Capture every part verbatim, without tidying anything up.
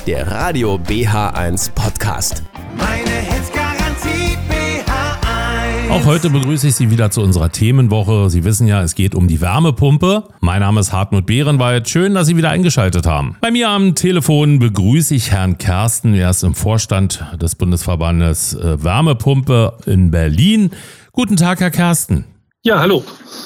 der Radio B H eins Podcast. Meine Hits-Garantie B H eins. Auch heute begrüße ich Sie wieder zu unserer Themenwoche. Sie wissen ja, es geht um die Wärmepumpe. Mein Name ist Hartmut Behrenwald. Schön, dass Sie wieder eingeschaltet haben. Bei mir am Telefon begrüße ich Herrn Kersten. Er ist im Vorstand des Bundesverbandes Wärmepumpe in Berlin. Guten Tag, Herr Kersten. Ja, hallo.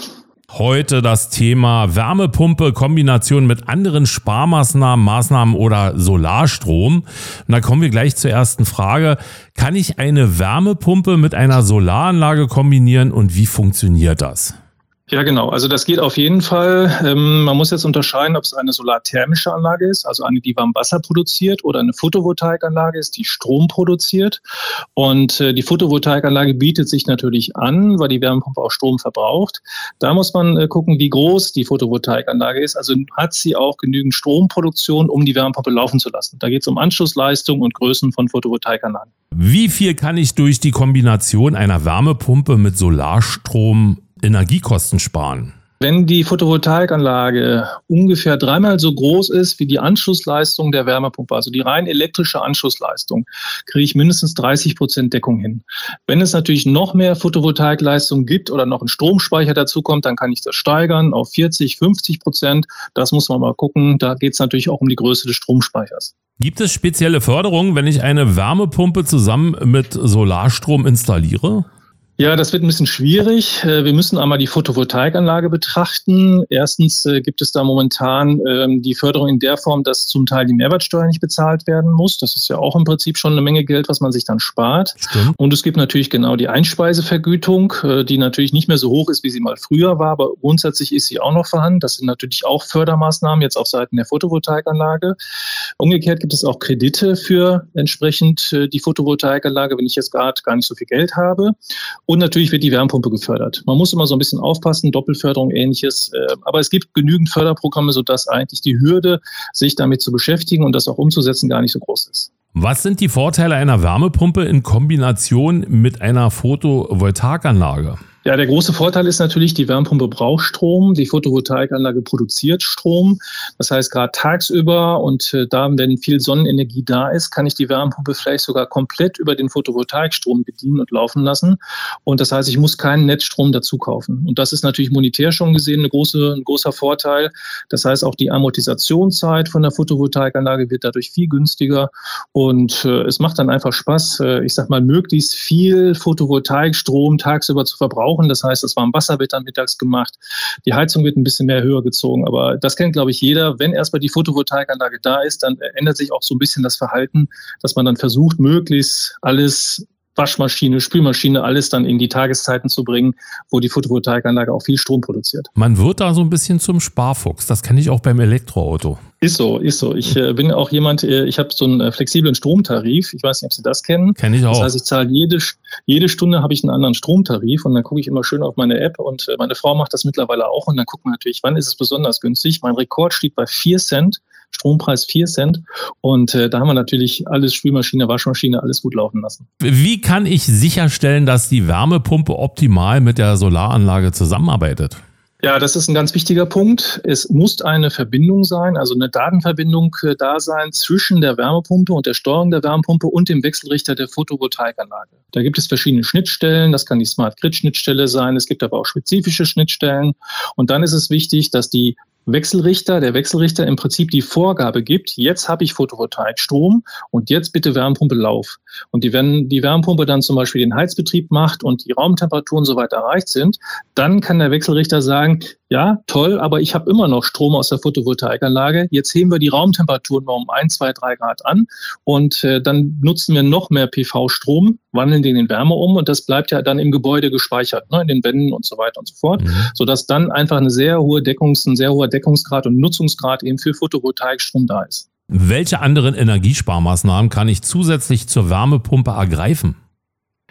Heute das Thema Wärmepumpe, Kombination mit anderen Sparmaßnahmen, Maßnahmen oder Solarstrom. Und da kommen wir gleich zur ersten Frage. Kann ich eine Wärmepumpe mit einer Solaranlage kombinieren und wie funktioniert das? Ja, genau. Also das geht auf jeden Fall. Ähm, man muss jetzt unterscheiden, ob es eine solarthermische Anlage ist, also eine, die warm Wasser produziert, oder eine Photovoltaikanlage ist, die Strom produziert. Und äh, die Photovoltaikanlage bietet sich natürlich an, weil die Wärmepumpe auch Strom verbraucht. Da muss man äh, gucken, wie groß die Photovoltaikanlage ist. Also hat sie auch genügend Stromproduktion, um die Wärmepumpe laufen zu lassen. Da geht es um Anschlussleistung und Größen von Photovoltaikanlagen. Wie viel kann ich durch die Kombination einer Wärmepumpe mit Solarstrom Energiekosten sparen? Wenn die Photovoltaikanlage ungefähr dreimal so groß ist wie die Anschlussleistung der Wärmepumpe, also die rein elektrische Anschlussleistung, kriege ich mindestens dreißig Prozent Deckung hin. Wenn es natürlich noch mehr Photovoltaikleistung gibt oder noch ein Stromspeicher dazu kommt, dann kann ich das steigern auf vierzig, fünfzig Prozent. Das muss man mal gucken. Da geht es natürlich auch um die Größe des Stromspeichers. Gibt es spezielle Förderungen, wenn ich eine Wärmepumpe zusammen mit Solarstrom installiere? Ja, das wird ein bisschen schwierig. Wir müssen einmal die Photovoltaikanlage betrachten. Erstens gibt es da momentan die Förderung in der Form, dass zum Teil die Mehrwertsteuer nicht bezahlt werden muss. Das ist ja auch im Prinzip schon eine Menge Geld, was man sich dann spart. Stimmt. Und es gibt natürlich genau die Einspeisevergütung, die natürlich nicht mehr so hoch ist, wie sie mal früher war, aber grundsätzlich ist sie auch noch vorhanden. Das sind natürlich auch Fördermaßnahmen jetzt auf Seiten der Photovoltaikanlage. Umgekehrt gibt es auch Kredite für entsprechend die Photovoltaikanlage, wenn ich jetzt gerade gar nicht so viel Geld habe. Und natürlich wird die Wärmepumpe gefördert. Man muss immer so ein bisschen aufpassen, Doppelförderung, Ähnliches. Aber es gibt genügend Förderprogramme, sodass eigentlich die Hürde, sich damit zu beschäftigen und das auch umzusetzen, gar nicht so groß ist. Was sind die Vorteile einer Wärmepumpe in Kombination mit einer Photovoltaikanlage? Ja, der große Vorteil ist natürlich, die Wärmepumpe braucht Strom, die Photovoltaikanlage produziert Strom. Das heißt, gerade tagsüber und äh, da, wenn viel Sonnenenergie da ist, kann ich die Wärmepumpe vielleicht sogar komplett über den Photovoltaikstrom bedienen und laufen lassen. Und das heißt, ich muss keinen Netzstrom dazu kaufen. Und das ist natürlich monetär schon gesehen eine große, ein großer Vorteil. Das heißt, auch die Amortisationszeit von der Photovoltaikanlage wird dadurch viel günstiger. Und äh, es macht dann einfach Spaß, äh, ich sag mal, möglichst viel Photovoltaikstrom tagsüber zu verbrauchen. Das heißt, das warme Wasser wird dann mittags gemacht. Die Heizung wird ein bisschen mehr höher gezogen. Aber das kennt, glaube ich, jeder. Wenn erstmal die Photovoltaikanlage da ist, dann ändert sich auch so ein bisschen das Verhalten, dass man dann versucht, möglichst alles, Waschmaschine, Spülmaschine, alles dann in die Tageszeiten zu bringen, wo die Photovoltaikanlage auch viel Strom produziert. Man wird da so ein bisschen zum Sparfuchs. Das kenne ich auch beim Elektroauto. Ist so, ist so. Ich äh, bin auch jemand, äh, ich habe so einen äh, flexiblen Stromtarif. Ich weiß nicht, ob Sie das kennen. Kenne ich auch. Das heißt, ich zahle jede, jede Stunde habe ich einen anderen Stromtarif und dann gucke ich immer schön auf meine App und äh, meine Frau macht das mittlerweile auch und dann guckt man natürlich, wann ist es besonders günstig. Mein Rekord steht bei vier Cent. Strompreis vier Cent und äh, da haben wir natürlich alles, Spülmaschine, Waschmaschine, alles gut laufen lassen. Wie kann ich sicherstellen, dass die Wärmepumpe optimal mit der Solaranlage zusammenarbeitet? Ja, das ist ein ganz wichtiger Punkt. Es muss eine Verbindung sein, also eine Datenverbindung äh, da sein zwischen der Wärmepumpe und der Steuerung der Wärmepumpe und dem Wechselrichter der Photovoltaikanlage. Da gibt es verschiedene Schnittstellen. Das kann die Smart Grid Schnittstelle sein. Es gibt aber auch spezifische Schnittstellen. Und dann ist es wichtig, dass die Wechselrichter, der Wechselrichter im Prinzip die Vorgabe gibt, jetzt habe ich Photovoltaikstrom und jetzt bitte Wärmepumpe lauf. Und die, wenn die Wärmepumpe dann zum Beispiel den Heizbetrieb macht und die Raumtemperaturen soweit erreicht sind, dann kann der Wechselrichter sagen, ja, toll, aber ich habe immer noch Strom aus der Photovoltaikanlage. Jetzt heben wir die Raumtemperaturen mal um ein, zwei, drei Grad an und äh, dann nutzen wir noch mehr P V-Strom, wandeln den in Wärme um und das bleibt ja dann im Gebäude gespeichert, ne, in den Wänden und so weiter und so fort, mhm. sodass dann einfach eine sehr hohe Deckungs-, ein sehr hoher Deckungsgrad und Nutzungsgrad eben für Photovoltaikstrom da ist. Welche anderen Energiesparmaßnahmen kann ich zusätzlich zur Wärmepumpe ergreifen?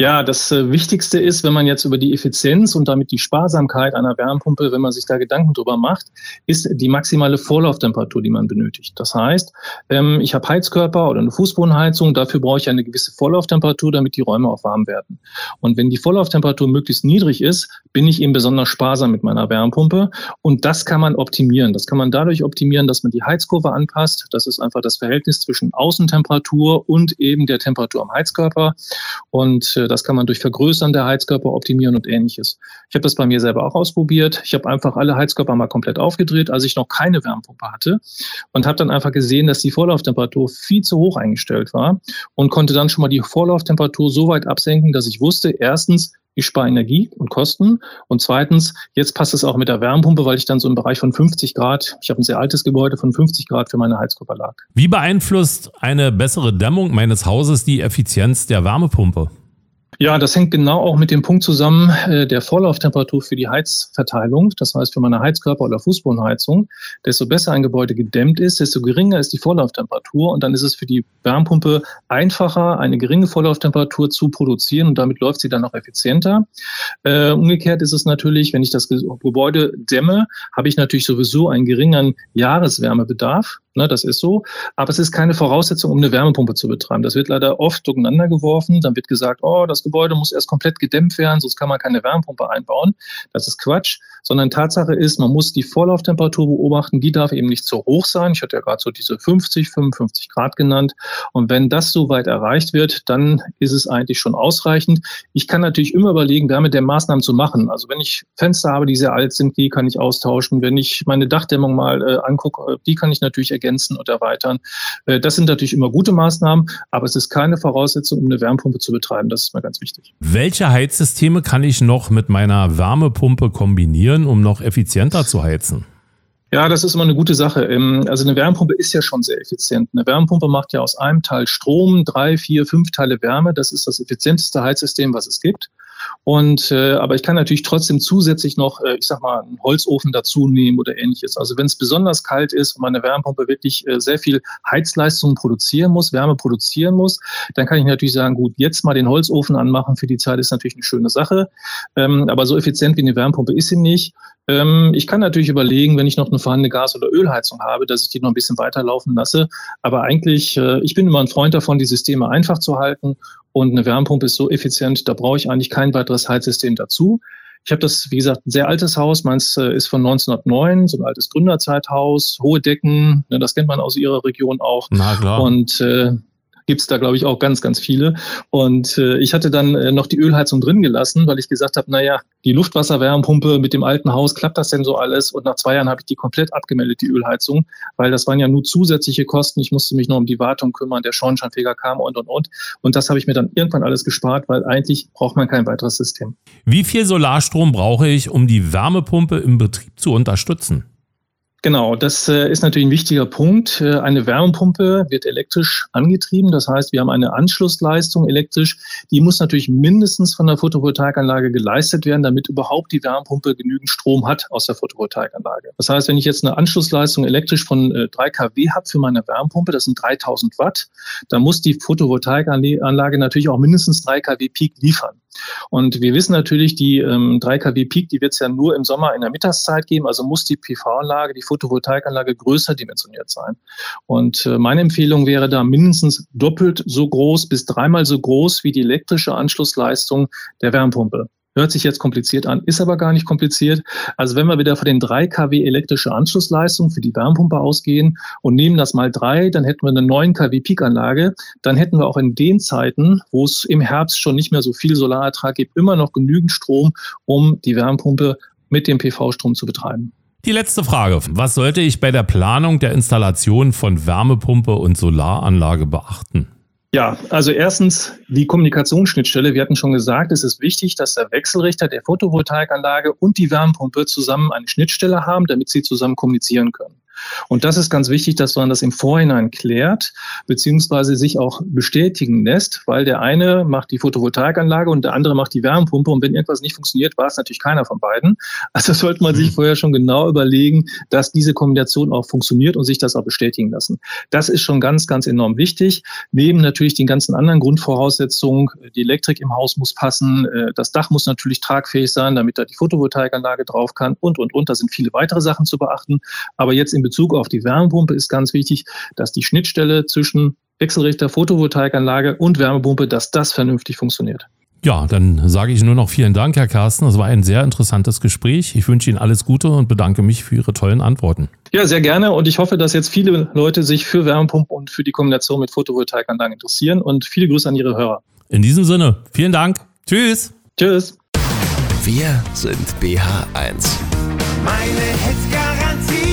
Ja, das äh, Wichtigste ist, wenn man jetzt über die Effizienz und damit die Sparsamkeit einer Wärmepumpe, wenn man sich da Gedanken drüber macht, ist die maximale Vorlauftemperatur, die man benötigt. Das heißt, ähm, ich habe Heizkörper oder eine Fußbodenheizung, dafür brauche ich eine gewisse Vorlauftemperatur, damit die Räume auch warm werden. Und wenn die Vorlauftemperatur möglichst niedrig ist, bin ich eben besonders sparsam mit meiner Wärmepumpe. Und das kann man optimieren. Das kann man dadurch optimieren, dass man die Heizkurve anpasst. Das ist einfach das Verhältnis zwischen Außentemperatur und eben der Temperatur am Heizkörper. Und äh, das kann man durch Vergrößern der Heizkörper optimieren und Ähnliches. Ich habe das bei mir selber auch ausprobiert. Ich habe einfach alle Heizkörper mal komplett aufgedreht, als ich noch keine Wärmepumpe hatte, und habe dann einfach gesehen, dass die Vorlauftemperatur viel zu hoch eingestellt war und konnte dann schon mal die Vorlauftemperatur so weit absenken, dass ich wusste, erstens, ich spare Energie und Kosten, und zweitens, jetzt passt es auch mit der Wärmepumpe, weil ich dann so im Bereich von fünfzig Grad, ich habe ein sehr altes Gebäude, von fünfzig Grad für meine Heizkörper lag. Wie beeinflusst eine bessere Dämmung meines Hauses die Effizienz der Wärmepumpe? Ja, das hängt genau auch mit dem Punkt zusammen äh, der Vorlauftemperatur für die Heizverteilung. Das heißt, für meine Heizkörper- oder Fußbodenheizung, desto besser ein Gebäude gedämmt ist, desto geringer ist die Vorlauftemperatur. Und dann ist es für die Wärmepumpe einfacher, eine geringe Vorlauftemperatur zu produzieren, und damit läuft sie dann auch effizienter. Äh, umgekehrt ist es natürlich, wenn ich das Gebäude dämme, habe ich natürlich sowieso einen geringeren Jahreswärmebedarf. Ne, das ist so. Aber es ist keine Voraussetzung, um eine Wärmepumpe zu betreiben. Das wird leider oft durcheinander geworfen. Dann wird gesagt, oh, das Gebäude muss erst komplett gedämmt werden, sonst kann man keine Wärmepumpe einbauen. Das ist Quatsch. Sondern Tatsache ist, man muss die Vorlauftemperatur beobachten. Die darf eben nicht zu hoch sein. Ich hatte ja gerade so diese fünfzig, fünfundfünfzig Grad genannt. Und wenn das so weit erreicht wird, dann ist es eigentlich schon ausreichend. Ich kann natürlich immer überlegen, damit der Maßnahmen zu machen. Also wenn ich Fenster habe, die sehr alt sind, die kann ich austauschen. Wenn ich meine Dachdämmung mal äh, angucke, die kann ich natürlich ergänzen und erweitern. Äh, das sind natürlich immer gute Maßnahmen, aber es ist keine Voraussetzung, um eine Wärmepumpe zu betreiben. Das ist mir ganz wichtig. Welche Heizsysteme kann ich noch mit meiner Wärmepumpe kombinieren, um noch effizienter zu heizen? Ja, das ist immer eine gute Sache. Also eine Wärmepumpe ist ja schon sehr effizient. Eine Wärmepumpe macht ja aus einem Teil Strom drei, vier, fünf Teile Wärme. Das ist das effizienteste Heizsystem, was es gibt. Und äh, aber ich kann natürlich trotzdem zusätzlich noch, äh, ich sag mal, einen Holzofen dazu nehmen oder Ähnliches. Also wenn es besonders kalt ist und meine Wärmepumpe wirklich äh, sehr viel Heizleistung produzieren muss, Wärme produzieren muss, dann kann ich natürlich sagen, gut, jetzt mal den Holzofen anmachen für die Zeit ist natürlich eine schöne Sache. Ähm, aber so effizient wie eine Wärmepumpe ist sie nicht. Ähm, ich kann natürlich überlegen, wenn ich noch eine vorhandene Gas- oder Ölheizung habe, dass ich die noch ein bisschen weiterlaufen lasse. Aber eigentlich, äh, ich bin immer ein Freund davon, die Systeme einfach zu halten. Und eine Wärmepumpe ist so effizient, da brauche ich eigentlich kein weiteres Heizsystem dazu. Ich habe das, wie gesagt, ein sehr altes Haus. Meins äh, ist von neunzehnhundertneun, so ein altes Gründerzeithaus, hohe Decken, ne, das kennt man aus Ihrer Region auch. Na klar. Und äh, gibt's da, glaube ich, auch ganz, ganz viele. Und äh, ich hatte dann äh, noch die Ölheizung drin gelassen, weil ich gesagt habe, naja, die Luftwasserwärmepumpe mit dem alten Haus, klappt das denn so alles? Und nach zwei Jahren habe ich die komplett abgemeldet, die Ölheizung, weil das waren ja nur zusätzliche Kosten. Ich musste mich noch um die Wartung kümmern, der Schornsteinfeger kam und, und, und. Und das habe ich mir dann irgendwann alles gespart, weil eigentlich braucht man kein weiteres System. Wie viel Solarstrom brauche ich, um die Wärmepumpe im Betrieb zu unterstützen? Genau, das äh, ist natürlich ein wichtiger Punkt. Äh, eine Wärmepumpe wird elektrisch angetrieben. Das heißt, wir haben eine Anschlussleistung elektrisch. Die muss natürlich mindestens von der Photovoltaikanlage geleistet werden, damit überhaupt die Wärmepumpe genügend Strom hat aus der Photovoltaikanlage. Das heißt, wenn ich jetzt eine Anschlussleistung elektrisch von äh, drei Kilowatt habe für meine Wärmepumpe, das sind dreitausend Watt, dann muss die Photovoltaikanlage natürlich auch mindestens drei Kilowatt Peak liefern. Und wir wissen natürlich, die ähm, drei Kilowatt Peak, die wird es ja nur im Sommer in der Mittagszeit geben, also muss die P V-Anlage, die Photovoltaikanlage größer dimensioniert sein. Und äh, meine Empfehlung wäre da mindestens doppelt so groß bis dreimal so groß wie die elektrische Anschlussleistung der Wärmepumpe. Hört sich jetzt kompliziert an, ist aber gar nicht kompliziert. Also wenn wir wieder von den drei Kilowatt elektrische Anschlussleistung für die Wärmepumpe ausgehen und nehmen das mal drei, dann hätten wir eine neun Kilowatt Peak-Anlage. Dann hätten wir auch in den Zeiten, wo es im Herbst schon nicht mehr so viel Solarertrag gibt, immer noch genügend Strom, um die Wärmepumpe mit dem P V-Strom zu betreiben. Die letzte Frage. Was sollte ich bei der Planung der Installation von Wärmepumpe und Solaranlage beachten? Ja, also erstens die Kommunikationsschnittstelle. Wir hatten schon gesagt, es ist wichtig, dass der Wechselrichter der Photovoltaikanlage und die Wärmepumpe zusammen eine Schnittstelle haben, damit sie zusammen kommunizieren können. Und das ist ganz wichtig, dass man das im Vorhinein klärt, beziehungsweise sich auch bestätigen lässt, weil der eine macht die Photovoltaikanlage und der andere macht die Wärmepumpe. Und wenn etwas nicht funktioniert, war es natürlich keiner von beiden. Also sollte man sich vorher schon genau überlegen, dass diese Kombination auch funktioniert und sich das auch bestätigen lassen. Das ist schon ganz, ganz enorm wichtig. Neben natürlich den ganzen anderen Grundvoraussetzungen, die Elektrik im Haus muss passen, das Dach muss natürlich tragfähig sein, damit da die Photovoltaikanlage drauf kann und, und, und. Da sind viele weitere Sachen zu beachten. Aber jetzt in Bezug auf die Wärmepumpe ist ganz wichtig, dass die Schnittstelle zwischen Wechselrichter, Photovoltaikanlage und Wärmepumpe, dass das vernünftig funktioniert. Ja, dann sage ich nur noch vielen Dank, Herr Kersten. Das war ein sehr interessantes Gespräch. Ich wünsche Ihnen alles Gute und bedanke mich für Ihre tollen Antworten. Ja, sehr gerne. Und ich hoffe, dass jetzt viele Leute sich für Wärmepumpen und für die Kombination mit Photovoltaikanlagen interessieren. Und viele Grüße an Ihre Hörer. In diesem Sinne, vielen Dank. Tschüss. Tschüss. Wir sind B H eins. Meine Hits-Garantie.